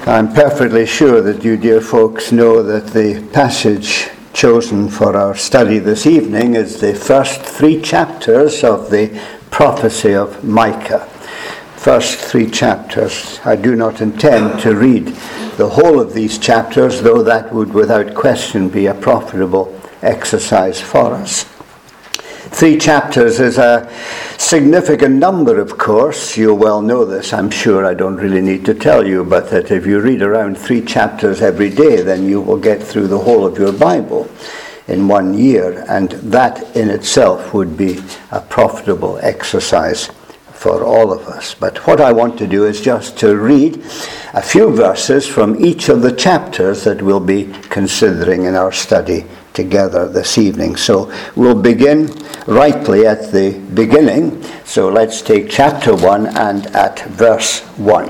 I'm perfectly sure that you dear folks know that the passage chosen for our study this evening is the first 3 chapters of the prophecy of Micah. First 3 chapters. I do not intend to read the whole of these chapters, though that would without question be a profitable exercise for us. 3 chapters is a significant number, of course. You well know this, I'm sure. I don't really need to tell you, but that if you read around 3 chapters every day, then you will get through the whole of your Bible in 1 year, and that in itself would be a profitable exercise for all of us. But what I want to do is just to read a few verses from each of the chapters that we'll be considering in our study together this evening. So we'll begin rightly at the beginning. So let's take chapter 1 and at verse 1.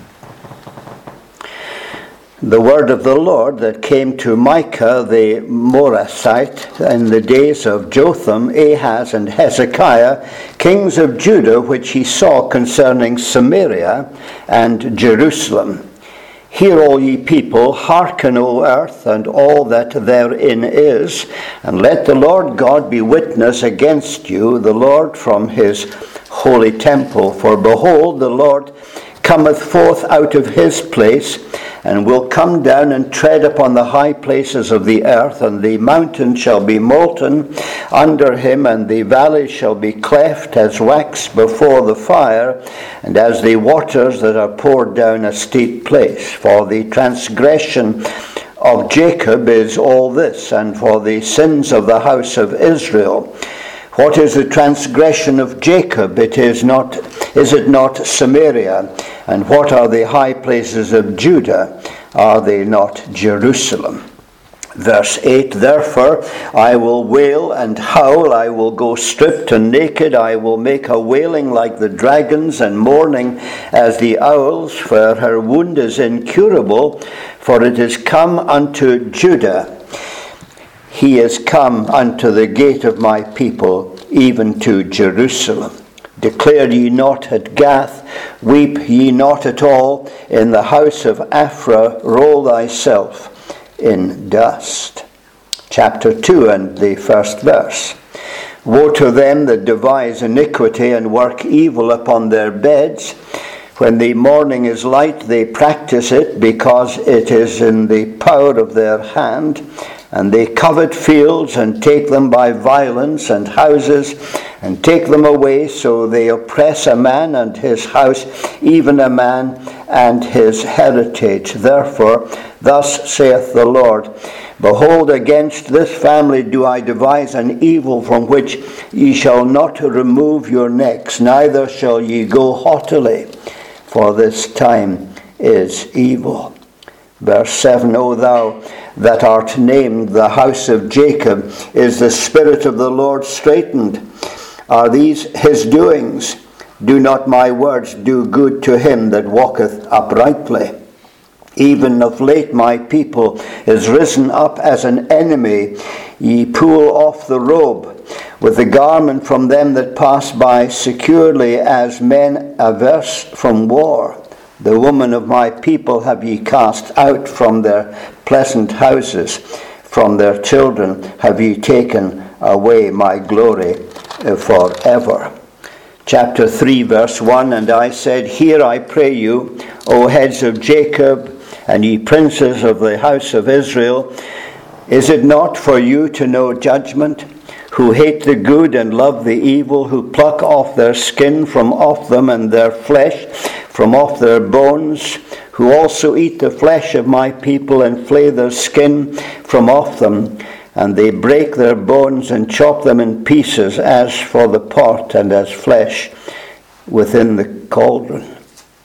The word of the Lord that came to Micah the Morasthite in the days of Jotham, Ahaz, and Hezekiah, kings of Judah, which he saw concerning Samaria and Jerusalem. Hear, all ye people, hearken, O earth, and all that therein is, and let the Lord God be witness against you, the Lord from his holy temple. For behold, the Lord cometh forth out of his place, and will come down and tread upon the high places of the earth, and the mountains shall be molten under him, and the valleys shall be cleft as wax before the fire, and as the waters that are poured down a steep place. For the transgression of Jacob is all this, and for the sins of the house of Israel. What is the transgression of Jacob? Is it not Samaria? And what are the high places of Judah? Are they not Jerusalem? Verse 8, therefore I will wail and howl, I will go stripped and naked, I will make a wailing like the dragons and mourning as the owls, for her wound is incurable, for it is come unto Judah. He is come unto the gate of my people, even to Jerusalem. Declare ye not at Gath, weep ye not at all. In the house of Aphrah roll thyself in dust. Chapter 2 and the first verse. Woe to them that devise iniquity and work evil upon their beds. When the morning is light, they practice it, because it is in the power of their hand. And they covet fields and take them by violence, and houses and take them away. So they oppress a man and his house, even a man and his heritage. Therefore, thus saith the Lord, behold, against this family do I devise an evil from which ye shall not remove your necks, neither shall ye go haughtily, for this time is evil. Verse 7, O thou that art named the house of Jacob, is the Spirit of the Lord straitened? Are these his doings? Do not my words do good to him that walketh uprightly? Even of late my people is risen up as an enemy. Ye pull off the robe with the garment from them that pass by securely, as men averse from war. The woman of my people have ye cast out from their pleasant houses. From their children have ye taken away my glory forever. Chapter 3, verse 1, and I said, hear, I pray you, O heads of Jacob, and ye princes of the house of Israel. Is it not for you to know judgment, who hate the good and love the evil, who pluck off their skin from off them, and their flesh from off their bones, who also eat the flesh of my people, and flay their skin from off them, and they break their bones and chop them in pieces, as for the pot, and as flesh within the cauldron.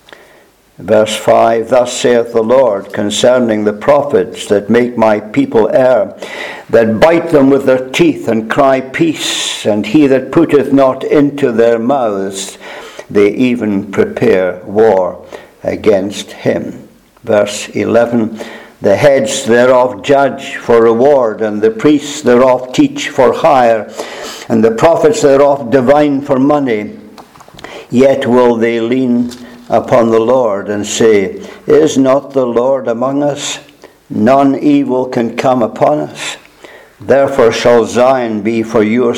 Verse 5, thus saith the Lord concerning the prophets that make my people err, that bite them with their teeth and cry peace, and he that putteth not into their mouths, they even prepare war against him. Verse 11, the heads thereof judge for reward, and the priests thereof teach for hire, and the prophets thereof divine for money. Yet will they lean upon the Lord and say, Is not the Lord among us? None evil can come upon us. Therefore shall Zion for your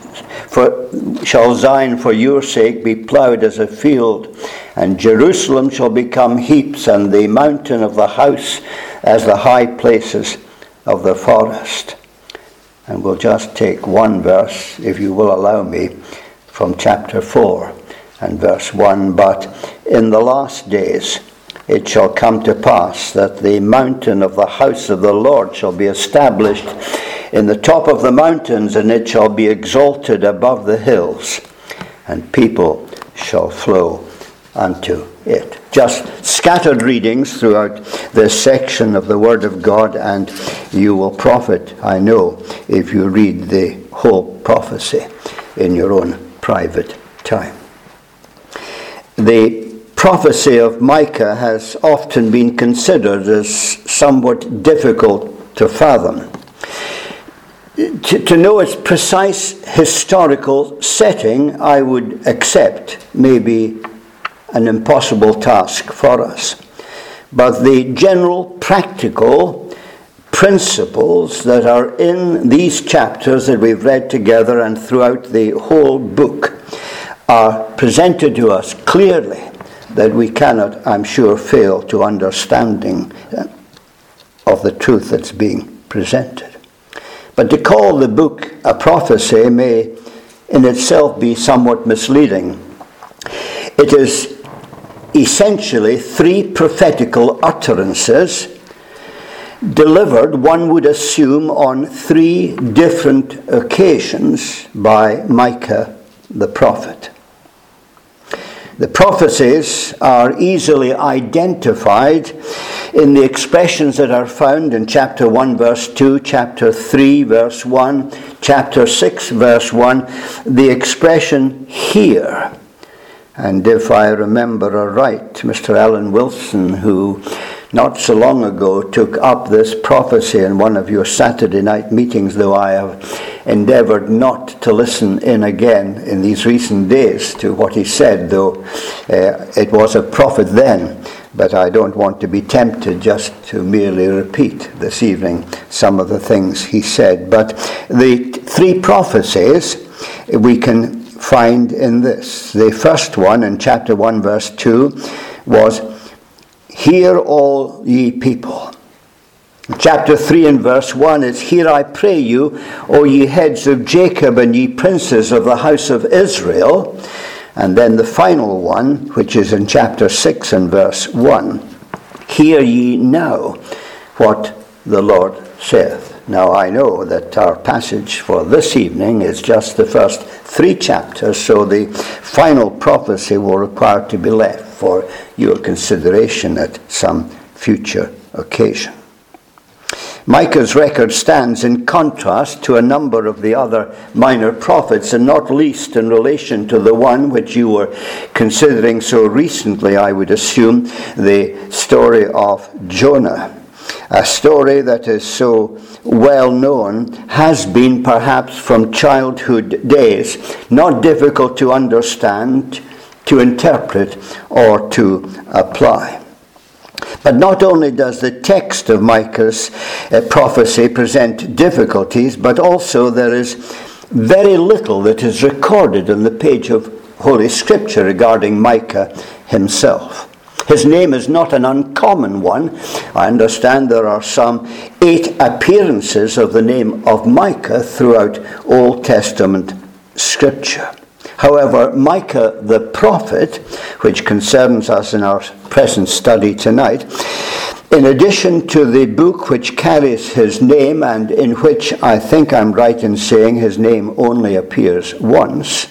sake be plowed as a field, and Jerusalem shall become heaps, and the mountain of the house as the high places of the forest. And we'll just take one verse, if you will allow me, from chapter 4 and verse 1. But in the last days it shall come to pass that the mountain of the house of the Lord shall be established in the top of the mountains, and it shall be exalted above the hills, and people shall flow unto it. Just scattered readings throughout this section of the Word of God, and you will profit, I know, if you read the whole prophecy in your own private time. The prophecy of Micah has often been considered as somewhat difficult to fathom. To know its precise historical setting, I would accept, may be an impossible task for us. But the general practical principles that are in these chapters that we've read together and throughout the whole book are presented to us clearly, that we cannot, I'm sure, fail to understanding of the truth that's being presented. But to call the book a prophecy may in itself be somewhat misleading. It is essentially three prophetical utterances delivered, one would assume, on three different occasions by Micah the prophet. The prophecies are easily identified in the expressions that are found in chapter 1 verse 2, chapter 3 verse 1, chapter 6 verse 1, the expression "here." And if I remember aright, Mr. Alan Wilson, who not so long ago took up this prophecy in one of your Saturday night meetings, though I have endeavored not to listen in again in these recent days to what he said, though it was a prophet then, but I don't want to be tempted just to merely repeat this evening some of the things he said. But the three prophecies we can find in this. The first one in chapter 1 verse 2 was, "Hear all ye people." Chapter 3 and verse 1 is, "Hear I pray you, O ye heads of Jacob, and ye princes of the house of Israel." And then the final one, which is in chapter 6 and verse 1, "Hear ye now what the Lord saith." Now I know that our passage for this evening is just the first 3 chapters, so the final prophecy will require to be left for your consideration at some future occasion. Micah's record stands in contrast to a number of the other minor prophets, and not least in relation to the one which you were considering so recently, I would assume, the story of Jonah. A story that is so well known, has been perhaps from childhood days, not difficult to understand, to interpret, or to apply. But not only does the text of Micah's prophecy present difficulties, but also there is very little that is recorded on the page of Holy Scripture regarding Micah himself. His name is not an uncommon one. I understand there are some 8 appearances of the name of Micah throughout Old Testament Scripture. However, Micah the prophet, which concerns us in our present study tonight, in addition to the book which carries his name, and in which I think I'm right in saying his name only appears once,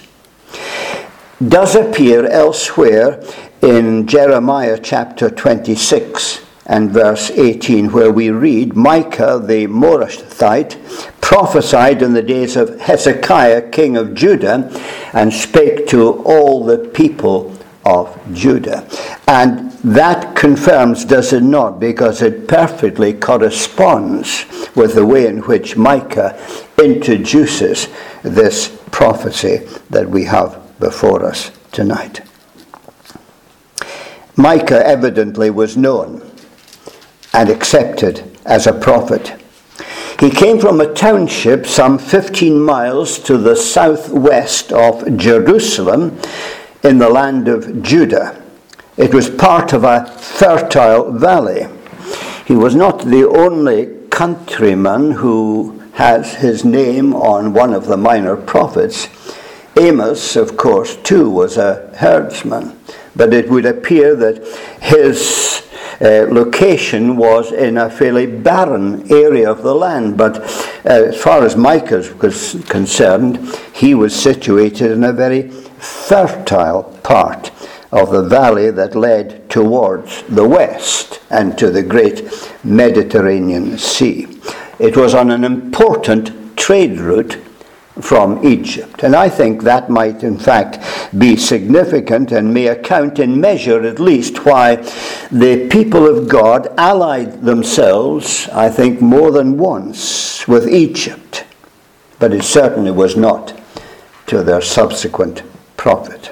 does appear elsewhere in Jeremiah chapter 26 and verse 18, where we read, "Micah the Morashthite prophesied in the days of Hezekiah king of Judah, and spake to all the people of Judah." And that confirms, does it not, because it perfectly corresponds with the way in which Micah introduces this prophecy that we have before us tonight. Micah evidently was known and accepted as a prophet. He came from a township some 15 miles to the southwest of Jerusalem in the land of Judah. It was part of a fertile valley. He was not the only countryman who has his name on one of the minor prophets. Amos, of course, too, was a herdsman, but it would appear that his location was in a fairly barren area of the land. But as far as Micah was concerned, he was situated in a very fertile part of the valley that led towards the west and to the great Mediterranean Sea. It was on an important trade route from Egypt. And I think that might in fact be significant and may account in measure at least why the people of God allied themselves, I think, more than once with Egypt. But it certainly was not to their subsequent profit.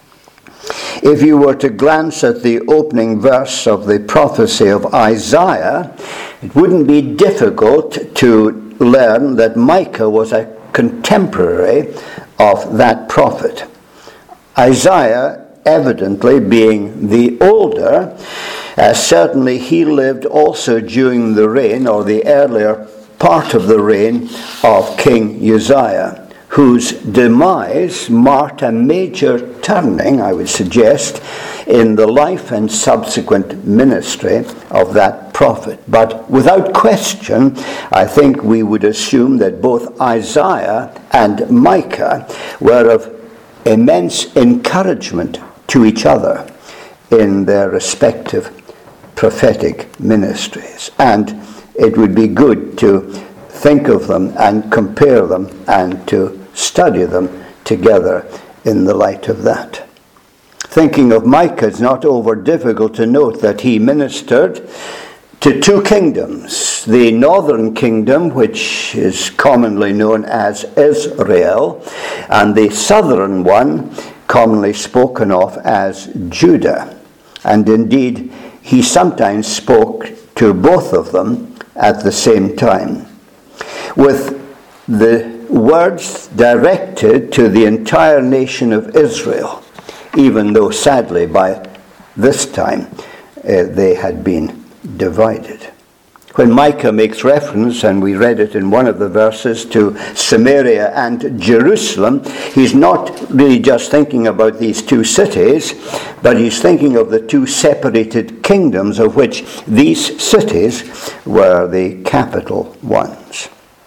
If you were to glance at the opening verse of the prophecy of Isaiah, it wouldn't be difficult to learn that Micah was a contemporary of that prophet. Isaiah, evidently being the older, certainly he lived also during the reign, or the earlier part of the reign, of King Uzziah, whose demise marked a major turning, I would suggest, in the life and subsequent ministry of that prophet. But without question, I think we would assume that both Isaiah and Micah were of immense encouragement to each other in their respective prophetic ministries. And it would be good to think of them and compare them and to study them together in the light of that. Thinking of Micah, it's not over difficult to note that he ministered to two kingdoms. The northern kingdom, which is commonly known as Israel, and the southern one, commonly spoken of as Judah. And indeed, he sometimes spoke to both of them at the same time, with the words directed to the entire nation of Israel, even though sadly by this time they had been divided. When Micah makes reference, and we read it in one of the verses, to Samaria and Jerusalem, he's not really just thinking about these two cities, but he's thinking of the two separated kingdoms, of which these cities were the capital ones.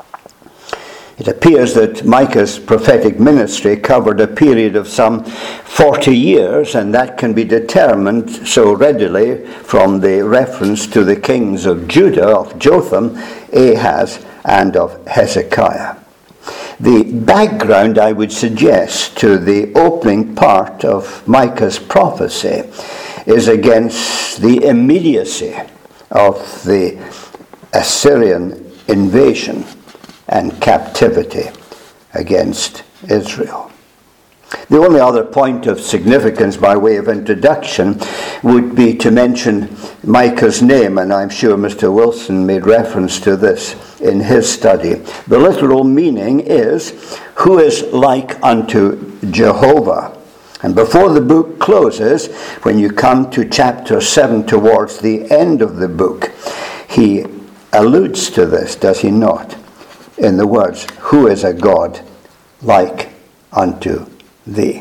It appears that Micah's prophetic ministry covered a period of some 40 years, and that can be determined so readily from the reference to the kings of Judah, of Jotham, Ahaz, and of Hezekiah. The background, I would suggest, to the opening part of Micah's prophecy is against the immediacy of the Assyrian invasion and captivity against Israel. The only other point of significance by way of introduction would be to mention Micah's name, and I'm sure Mr. Wilson made reference to this in his study. The literal meaning is, "Who is like unto Jehovah?" And before the book closes, when you come to chapter 7 towards the end of the book, he alludes to this, does he not? In the words, "Who is a God like unto thee?"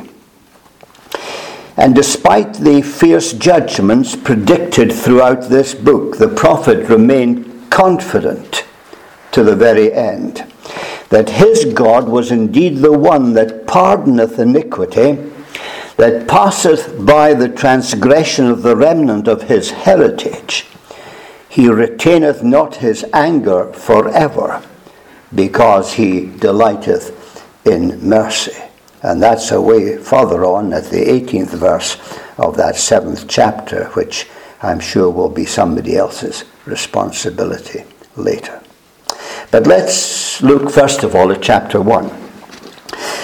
And despite the fierce judgments predicted throughout this book, the prophet remained confident to the very end that his God was indeed the one that pardoneth iniquity, that passeth by the transgression of the remnant of his heritage. He retaineth not his anger forever, because he delighteth in mercy. And that's away further on at the 18th verse of that 7th chapter, which I'm sure will be somebody else's responsibility later. But let's look first of all at chapter 1.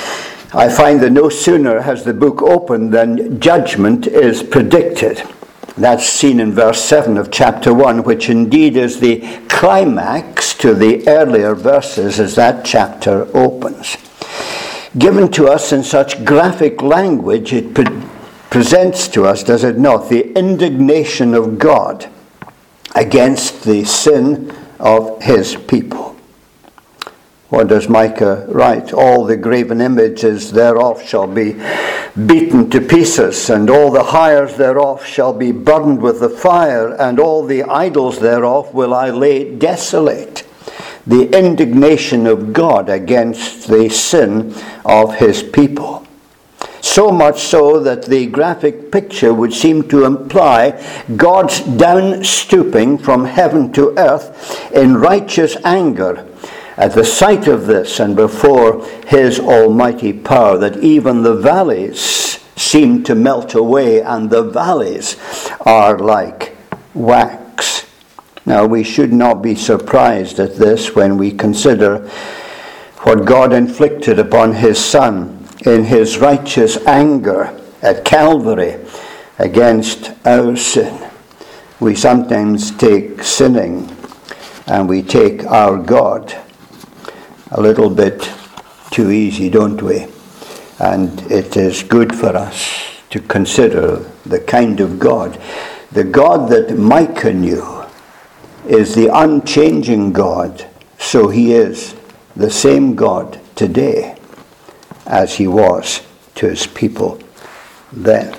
I find that no sooner has the book opened than judgment is predicted. That's seen in verse 7 of chapter 1, which indeed is the climax to the earlier verses as that chapter opens. Given to us in such graphic language, it presents to us, does it not, the indignation of God against the sin of his people. What does Micah write? All the graven images thereof shall be beaten to pieces, and all the hires thereof shall be burned with the fire, and all the idols thereof will I lay desolate. The indignation of God against the sin of his people. So much so that the graphic picture would seem to imply God's down stooping from heaven to earth in righteous anger at the sight of this and before his almighty power, that even the valleys seem to melt away, and the valleys are like wax. Now, we should not be surprised at this when we consider what God inflicted upon his Son in his righteous anger at Calvary against our sin. We sometimes take sinning and we take our God a little bit too easy, don't we? And it is good for us to consider the kind of God. The God that Micah knew is the unchanging God, so he is the same God today as he was to his people then.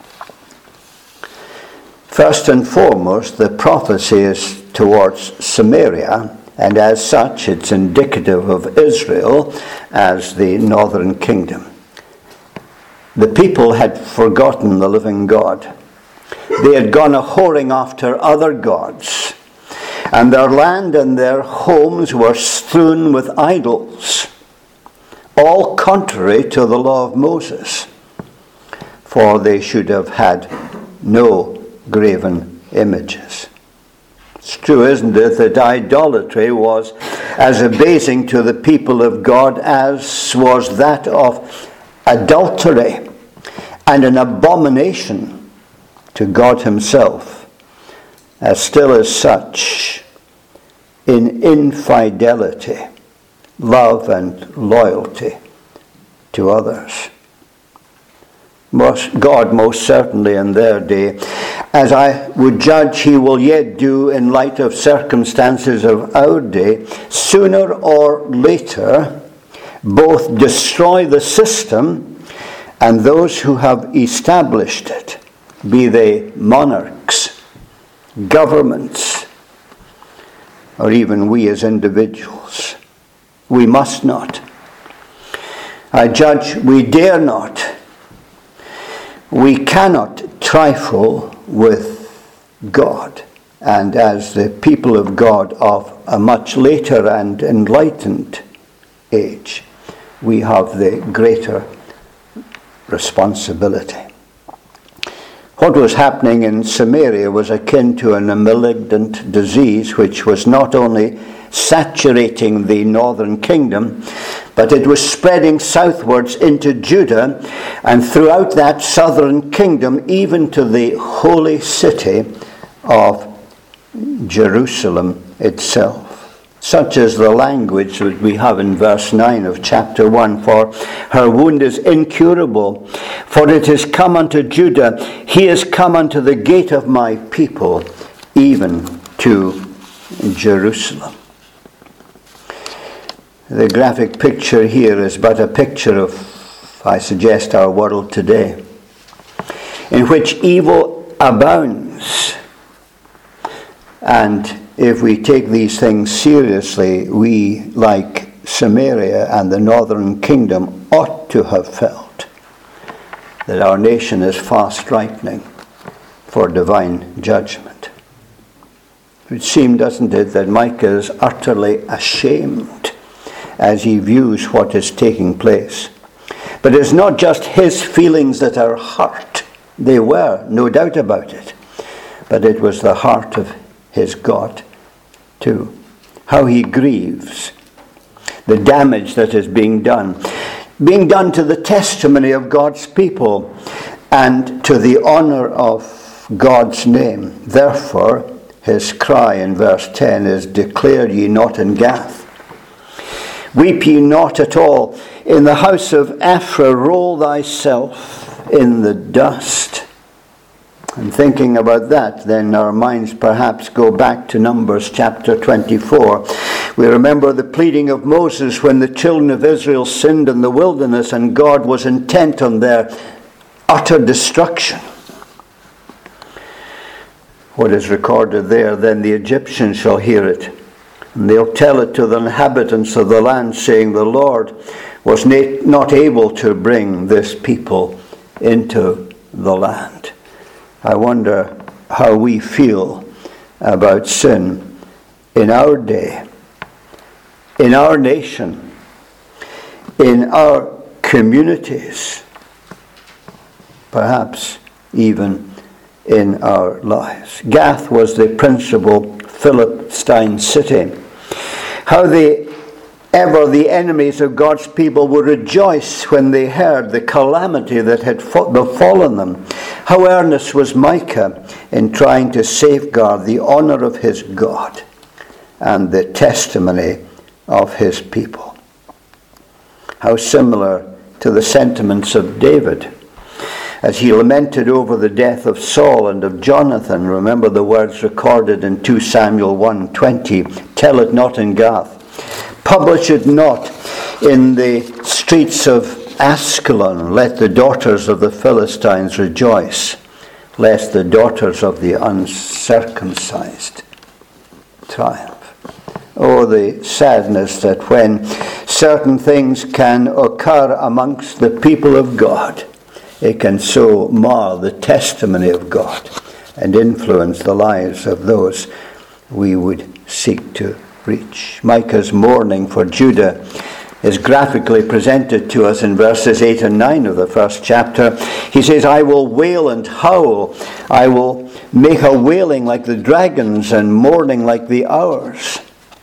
First and foremost, the prophecy is towards Samaria, and as such it's indicative of Israel as the northern kingdom. The people had forgotten the living God. They had gone a-whoring after other gods, and their land and their homes were strewn with idols, all contrary to the law of Moses, for they should have had no graven images. It's true, isn't it, that idolatry was as abasing to the people of God as was that of adultery, and an abomination to God himself, as still as such in infidelity, love and loyalty to others. God most certainly in their day, as I would judge he will yet do in light of circumstances of our day, sooner or later both destroy the system and those who have established it, be they monarchs, governments, or even we as individuals. We must not. I judge we dare not. We cannot trifle with God. And as the people of God of a much later and enlightened age, we have the greater responsibility. What was happening in Samaria was akin to a malignant disease which was not only saturating the northern kingdom, but it was spreading southwards into Judah and throughout that southern kingdom, even to the holy city of Jerusalem itself. Such is the language that we have in verse 9 of chapter 1. For her wound is incurable, for it is come unto Judah, he is come unto the gate of my people, even to Jerusalem. The graphic picture here is but a picture of, I suggest, our world today, in which evil abounds. And if we take these things seriously, we, like Samaria and the northern kingdom, ought to have felt that our nation is fast ripening for divine judgment. It would seem, doesn't it, that Micah is utterly ashamed as he views what is taking place. But it's not just his feelings that are hurt. They were, no doubt about it. But it was the heart of his God too. How he grieves the damage that is being done to the testimony of God's people and to the honor of of God's name. Therefore, his cry in verse 10 is, declare ye not in Gath. Weep ye not at all. In the house of Ephraim roll thyself in the dust. And thinking about that, then our minds perhaps go back to Numbers chapter 24. We remember the pleading of Moses when the children of Israel sinned in the wilderness and God was intent on their utter destruction. What is recorded there, then the Egyptians shall hear it, and they'll tell it to the inhabitants of the land, saying, the Lord was not able to bring this people into the land. I wonder how we feel about sin in our day, in our nation, in our communities, perhaps even in our lives. Gath was the principal Philistine city. How the enemies of God's people would rejoice when they heard the calamity that had befallen them. How earnest was Micah in trying to safeguard the honor of his God and the testimony of his people. How similar to the sentiments of David as he lamented over the death of Saul and of Jonathan. Remember the words recorded in 2 Samuel 1:20. Tell it not in Gath. Publish it not in the streets of Askelon. Let the daughters of the Philistines rejoice, lest the daughters of the uncircumcised triumph. Oh, the sadness that when certain things can occur amongst the people of God, it can so mar the testimony of God and influence the lives of those we would seek to reach. Micah's mourning for Judah is graphically presented to us in verses 8 and 9 of the first chapter. He says, I will wail and howl. I will make a wailing like the dragons and mourning like the hours.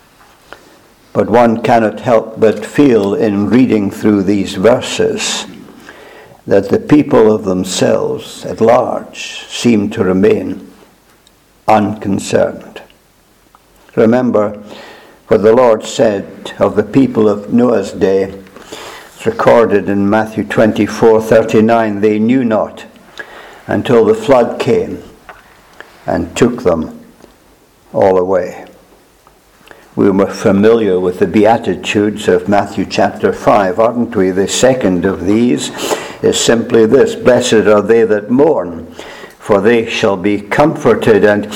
But one cannot help but feel in reading through these verses that the people of themselves at large seem to remain unconcerned. Remember what the Lord said of the people of Noah's day. It's recorded in Matthew 24:39. They knew not until the flood came and took them all away. We were familiar with the Beatitudes of Matthew chapter 5, aren't we? The second of these is simply this: blessed are they that mourn, for they shall be comforted. And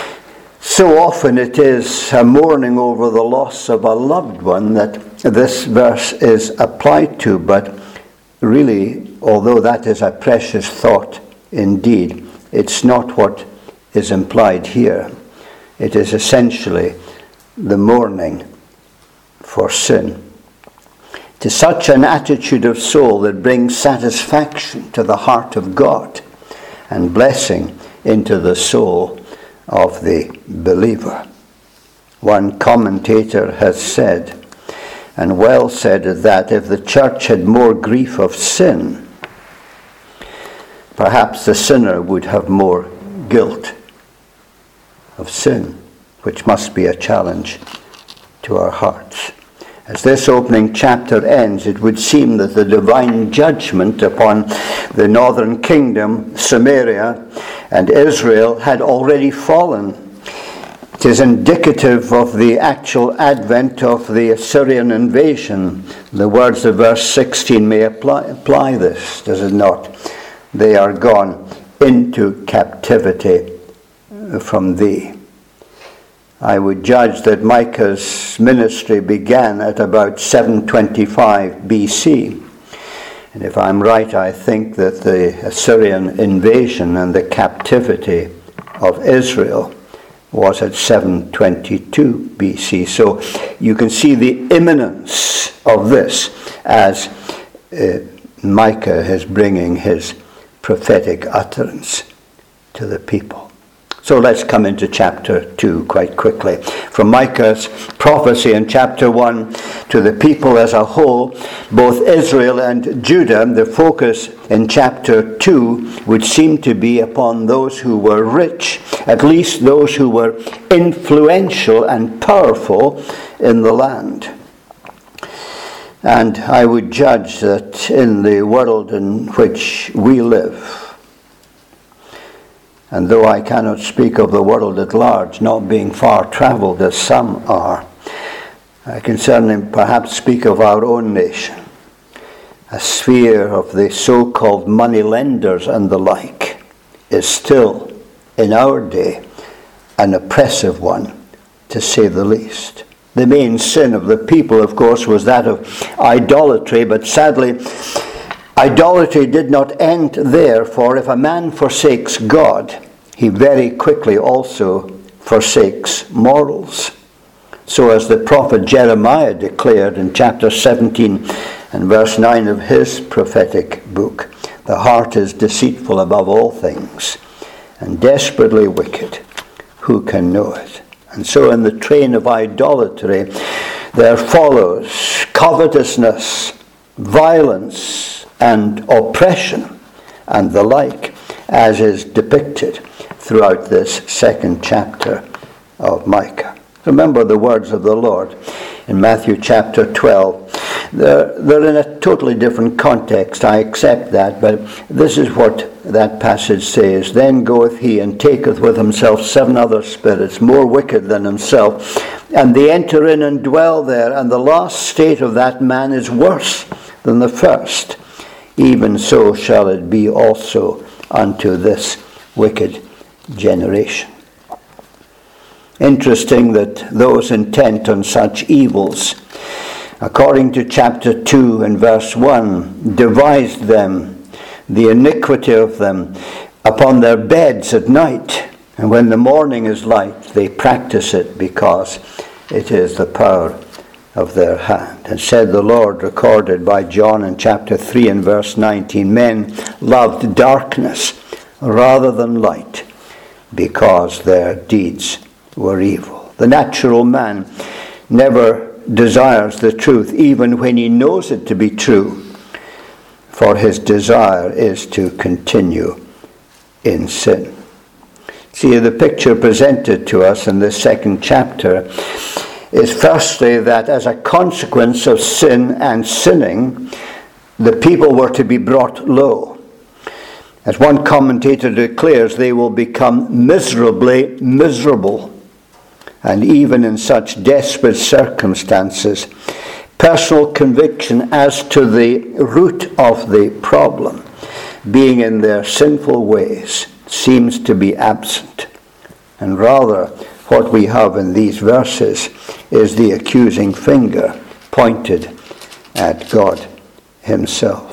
so often it is a mourning over the loss of a loved one that this verse is applied to. But really, although that is a precious thought indeed, it's not what is implied here. It is essentially the mourning for sin. It is such an attitude of soul that brings satisfaction to the heart of God and blessing into the soul of the believer. One commentator has said, and well said, that if the church had more grief of sin, perhaps the sinner would have more guilt of sin, which must be a challenge to our hearts. As this opening chapter ends, it would seem that the divine judgment upon the northern kingdom, Samaria, and Israel had already fallen. It is indicative of the actual advent of the Assyrian invasion. The words of verse 16 may apply this, does it not? They are gone into captivity from thee. I would judge that Micah's ministry began at about 725 BC. And if I'm right, I think that the Assyrian invasion and the captivity of Israel was at 722 BC. So you can see the imminence of this as Micah is bringing his prophetic utterance to the people. So let's come into chapter 2 quite quickly. From Micah's prophecy in chapter 1 to the people as a whole, both Israel and Judah, the focus in chapter 2 would seem to be upon those who were rich, at least those who were influential and powerful in the land. And I would judge that in the world in which we live, and though I cannot speak of the world at large, not being far travelled as some are, I can certainly perhaps speak of our own nation. A sphere of the so-called money lenders and the like is still, in our day, an oppressive one, to say the least. The main sin of the people, of course, was that of idolatry, but sadly, idolatry did not end there, for if a man forsakes God, he very quickly also forsakes morals. So as the prophet Jeremiah declared in chapter 17 and verse 9 of his prophetic book, the heart is deceitful above all things and desperately wicked. Who can know it? And so in the train of idolatry there follows covetousness, violence, and oppression, and the like, as is depicted throughout this second chapter of Micah. Remember the words of the Lord in Matthew chapter 12. They're in a totally different context, I accept that, but this is what that passage says. Then goeth he and taketh with himself 7 other spirits, more wicked than himself, and they enter in and dwell there, and the last state of that man is worse than the first. Even so shall it be also unto this wicked generation. Interesting that those intent on such evils, according to chapter 2 and verse 1, devised them, the iniquity of them, upon their beds at night, and when the morning is light, they practice it because it is the power of their hand. And said the Lord, recorded by John in chapter 3 and verse 19, men loved darkness rather than light because their deeds were evil. The natural man never desires the truth, even when he knows it to be true, for his desire is to continue in sin. See, the picture presented to us in this second chapter is firstly that as a consequence of sin and sinning, the people were to be brought low. As one commentator declares, they will become miserably miserable. And even in such desperate circumstances, personal conviction as to the root of the problem, being in their sinful ways, seems to be absent. And rather, what we have in these verses is the accusing finger pointed at God himself.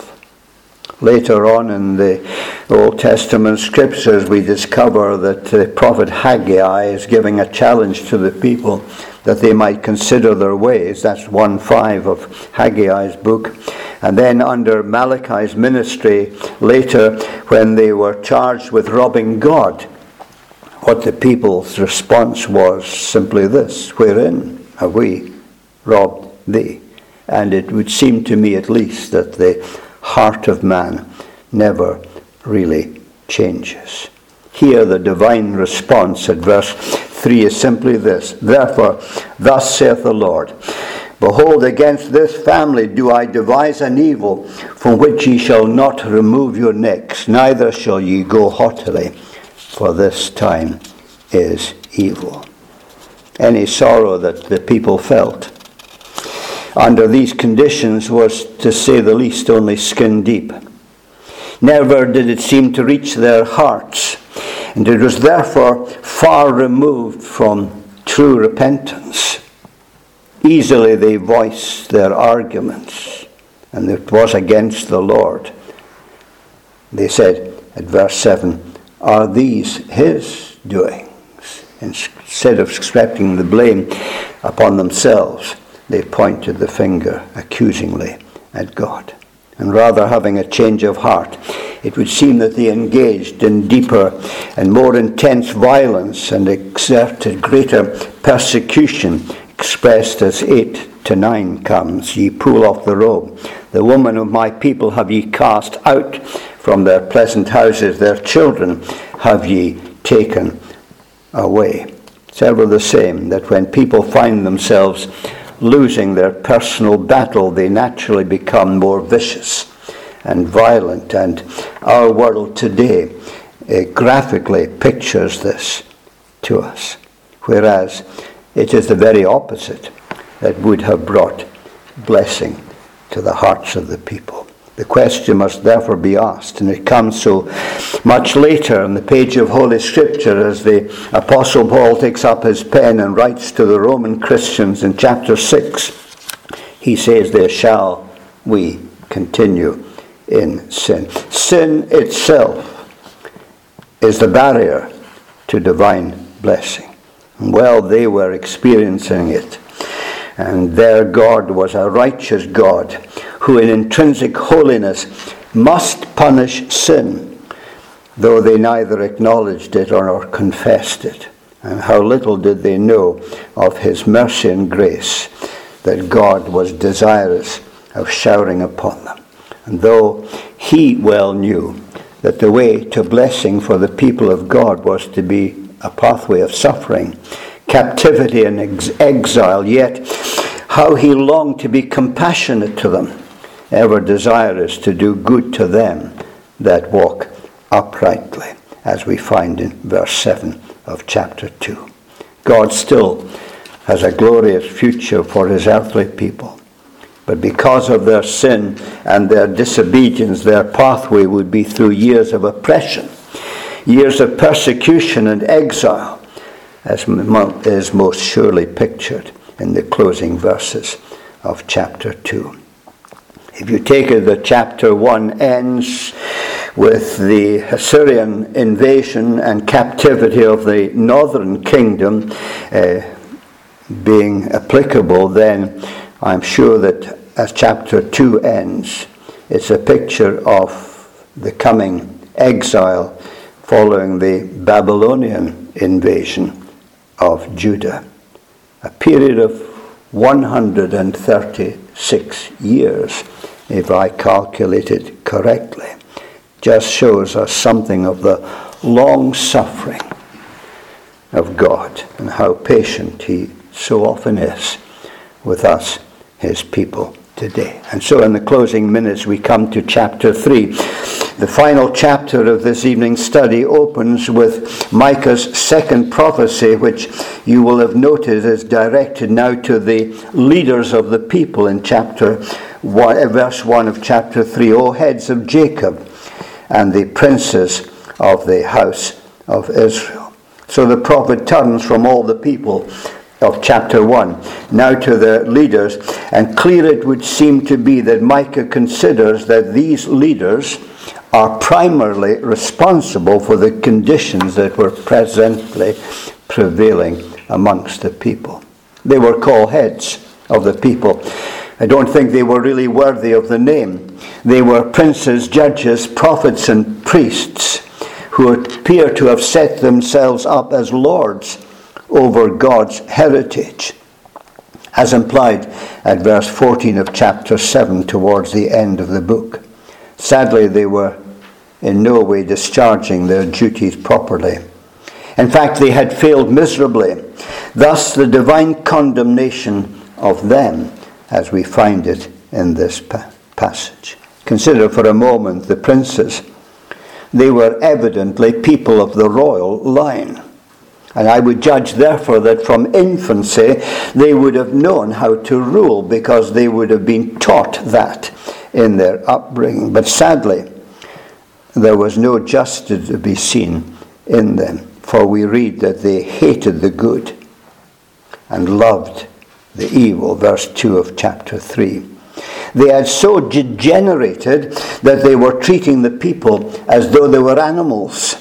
Later on in the Old Testament scriptures, we discover that the prophet Haggai is giving a challenge to the people that they might consider their ways. That's 1:5 of Haggai's book. And then under Malachi's ministry, later when they were charged with robbing God, what the people's response was simply this: wherein have we robbed thee? And it would seem to me at least that the heart of man never really changes. Here the divine response at verse 3 is simply this: therefore, thus saith the Lord, behold, against this family do I devise an evil, from which ye shall not remove your necks, neither shall ye go haughtily, for this time is evil. Any sorrow that the people felt under these conditions was, to say the least, only skin deep. Never did it seem to reach their hearts, and it was therefore far removed from true repentance. Easily they voiced their arguments, and it was against the Lord. They said at verse 7, are these his doings? Instead of accepting the blame upon themselves, they pointed the finger accusingly at God. And rather having a change of heart, it would seem that they engaged in deeper and more intense violence and exerted greater persecution, expressed as 8-9 comes. Ye pull off the robe. The woman of my people have ye cast out from their pleasant houses. Their children have ye taken away. Several the same, that when people find themselves losing their personal battle, they naturally become more vicious and violent. And our world today graphically pictures this to us, whereas it is the very opposite that would have brought blessing to the hearts of the people. The question must therefore be asked, and it comes so much later on the page of Holy Scripture as the Apostle Paul takes up his pen and writes to the Roman Christians in chapter 6. He says, there shall we continue in sin. Sin itself is the barrier to divine blessing. Well, they were experiencing it. And their God was a righteous God who in intrinsic holiness must punish sin, though they neither acknowledged it nor confessed it. And how little did they know of his mercy and grace that God was desirous of showering upon them. And though he well knew that the way to blessing for the people of God was to be a pathway of suffering, captivity and exile, yet how he longed to be compassionate to them, ever desirous to do good to them that walk uprightly, as we find in verse 7 of chapter 2. God still has a glorious future for his earthly people, but because of their sin and their disobedience, their pathway would be through years of oppression, years of persecution and exile, as is most surely pictured in the closing verses of chapter 2. If you take it that chapter 1 ends with the Assyrian invasion and captivity of the northern kingdom being applicable, then I'm sure that as chapter 2 ends, it's a picture of the coming exile following the Babylonian invasion of Judah. A period of 136 years, if I calculated correctly, just shows us something of the long suffering of God and how patient he so often is with us, his people, today. And so in the closing minutes we come to chapter 3. The final chapter of this evening's study opens with Micah's second prophecy, which you will have noted is directed now to the leaders of the people in chapter 1, verse 1 of chapter 3. O heads of Jacob and the princes of the house of Israel. So the prophet turns from all the people of chapter 1 now to the leaders, and clear it would seem to be that Micah considers that these leaders are primarily responsible for the conditions that were presently prevailing amongst the people. They were called heads of the people. I don't think they were really worthy of the name. They were princes, judges, prophets, and priests who appear to have set themselves up as lords over God's heritage, as implied at verse 14 of chapter 7 towards the end of the book. Sadly, they were in no way discharging their duties properly. In fact, they had failed miserably. Thus, the divine condemnation of them, as we find it in this passage. Consider for a moment the princes. They were evidently people of the royal line. And I would judge, therefore, that from infancy they would have known how to rule, because they would have been taught that in their upbringing. But sadly, there was no justice to be seen in them, for we read that they hated the good and loved the evil, verse 2 of chapter 3. They had so degenerated that they were treating the people as though they were animals.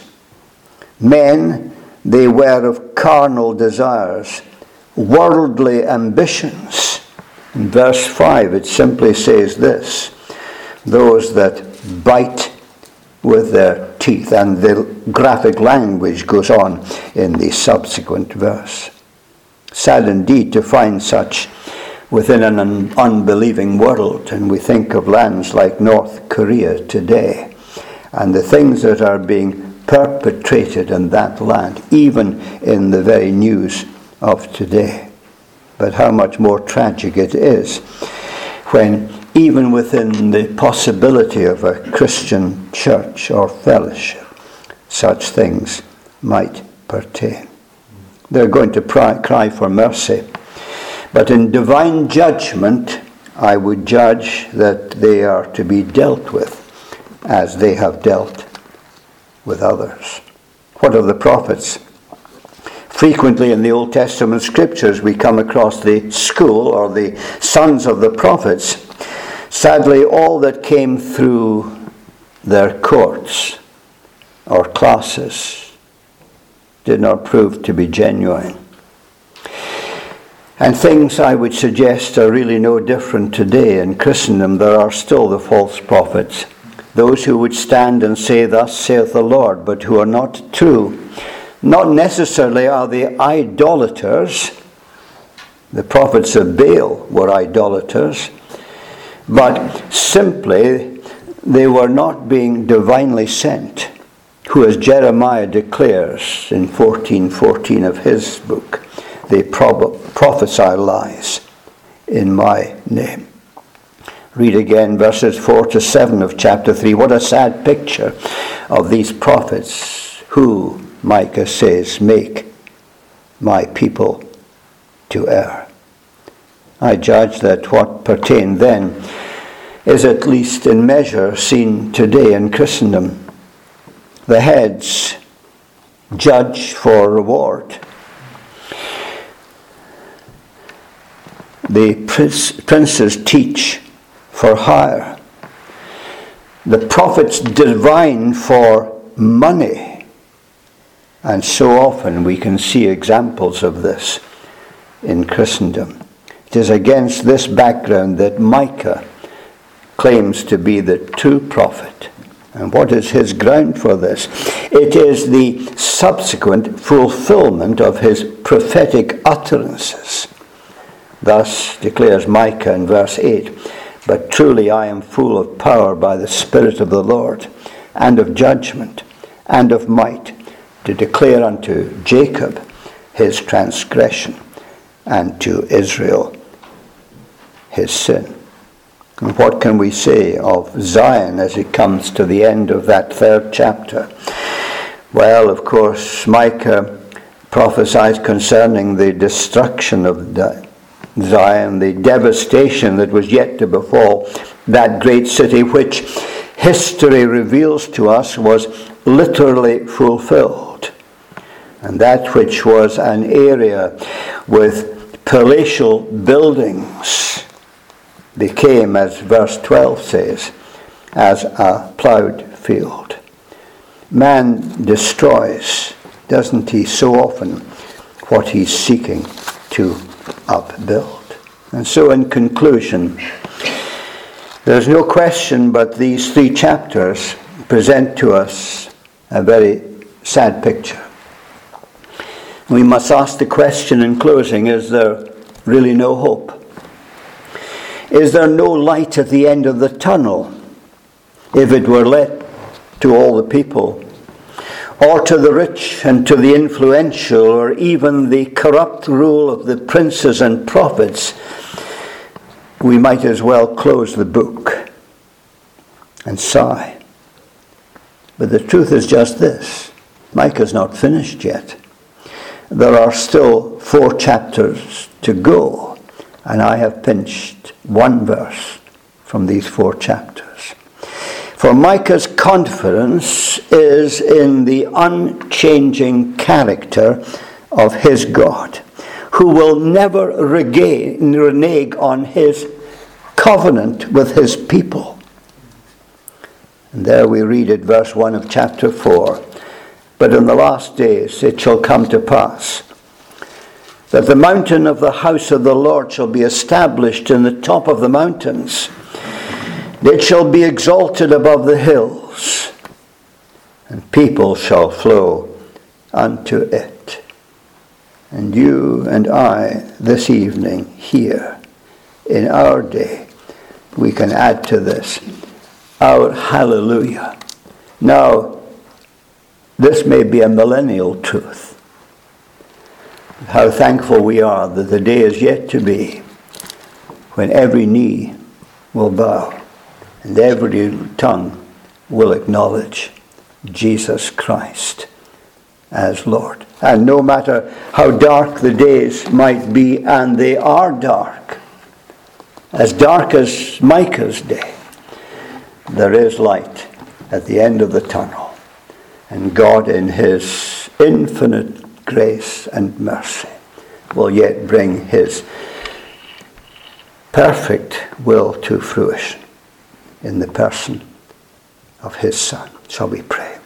Men they were of carnal desires, worldly ambitions. In verse 5 it simply says this: those that bite with their teeth. And the graphic language goes on in the subsequent verse. Sad indeed to find such within an unbelieving world. And we think of lands like North Korea today, and the things that are being perpetrated in that land, even in the very news of today. But how much more tragic it is when even within the possibility of a Christian church or fellowship, such things might pertain. They're going to cry for mercy. But in divine judgment, I would judge that they are to be dealt with as they have dealt with others. What of the prophets? Frequently in the Old Testament scriptures we come across the school or the sons of the prophets. Sadly, all that came through their courts or classes did not prove to be genuine. And things, I would suggest, are really no different today in Christendom. There are still the false prophets, those who would stand and say, "Thus saith the Lord," but who are not true. Not necessarily are they idolaters. The prophets of Baal were idolaters, but simply they were not being divinely sent, who, as Jeremiah declares in 14:14 of his book, they prophesy lies in my name. Read again verses 4 to 7 of chapter 3. What a sad picture of these prophets who, Micah says, make my people to err. I judge that what pertained then is at least in measure seen today in Christendom. The heads judge for reward. The princes teach for hire. The prophets divine for money. And so often we can see examples of this in Christendom. It is against this background that Micah claims to be the true prophet. And what is his ground for this? It is the subsequent fulfillment of his prophetic utterances. Thus declares Micah in verse 8, "But truly I am full of power by the Spirit of the Lord, and of judgment, and of might, to declare unto Jacob his transgression, and to Israel his sin." And what can we say of Zion as it comes to the end of that third chapter? Well, of course, Micah prophesied concerning the destruction of Zion, the devastation that was yet to befall that great city, which history reveals to us was literally fulfilled. And that which was an area with palatial buildings became, as verse 12 says, as a plowed field. Man destroys, doesn't he, so often what he's seeking to upbuild. And so in conclusion, there's no question but these 3 chapters present to us a very sad picture. We must ask the question in closing, is there really no hope? Is there no light at the end of the tunnel? If it were lit to all the people, or to the rich and to the influential, or even the corrupt rule of the princes and prophets, we might as well close the book and sigh. But the truth is just this: Micah's not finished yet. There are still 4 chapters to go, and I have pinched 1 verse from these 4 chapters. For Micah's confidence is in the unchanging character of his God, who will never renege on his covenant with his people. And there we read at verse 1 of chapter 4, "But in the last days it shall come to pass that the mountain of the house of the Lord shall be established in the top of the mountains. It shall be exalted above the hills, and people shall flow unto it. And you and I this evening here in our day, we can add to this our hallelujah. Now, this may be a millennial truth. How thankful we are that the day is yet to be when every knee will bow and every tongue will acknowledge Jesus Christ as Lord. And no matter how dark the days might be, and they are dark as Micah's day, there is light at the end of the tunnel. And God, in his infinite grace and mercy, will yet bring his perfect will to fruition in the person of his Son. Shall we pray?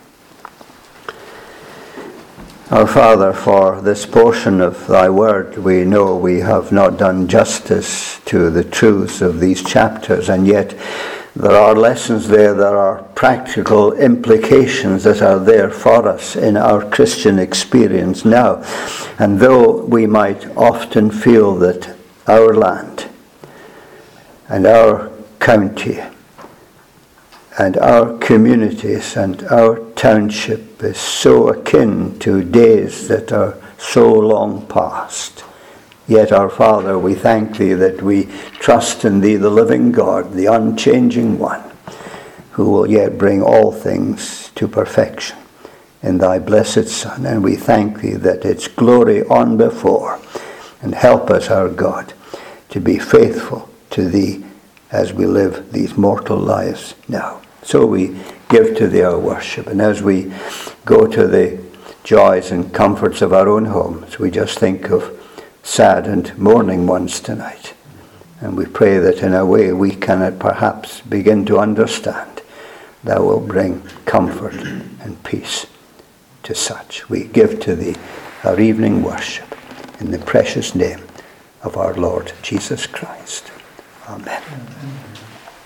Our Father, for this portion of thy word, we know we have not done justice to the truths of these chapters, and yet there are lessons there, there are practical implications that are there for us in our Christian experience now. And though we might often feel that our land and our county and our communities and our township is so akin to days that are so long past, yet, our Father, we thank thee that we trust in thee, the living God, the unchanging one, who will yet bring all things to perfection in thy blessed Son. And we thank thee that it's glory on before, and help us, our God, to be faithful to thee as we live these mortal lives now. So we give to thee our worship, and as we go to the joys and comforts of our own homes, we just think of sad and mourning ones tonight. And we pray that in a way we cannot perhaps begin to understand, thou will bring comfort and peace to such. We give to thee our evening worship in the precious name of our Lord Jesus Christ. Amen.